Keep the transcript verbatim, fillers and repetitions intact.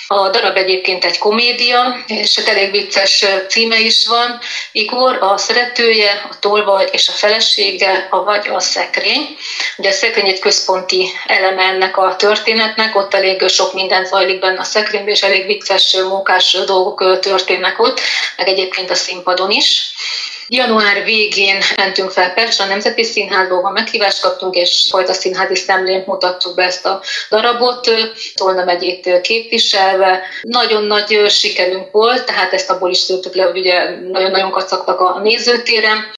A darab egyébként egy komédia, és egy elég vicces címe is van. Igor, a szeretője, a tolvaj és a felesége, avagy a szekrény. Ugye a szekrény egy központi eleme ennek a történetnek, ott elég sok minden zajlik benne a szekrényben, és elég vicces, mókás dolgok történnek ott, meg egyébként a színpadon is. Január végén mentünk fel Pestre, a Nemzeti Színházba, meghívást kaptunk, és fajta színházi szemlén mutattuk be ezt a darabot, Tolna megyét képviselve. Nagyon nagy sikerünk volt, tehát ezt abból is szűrtük le, hogy ugye nagyon-nagyon kacagtak a nézőtéren.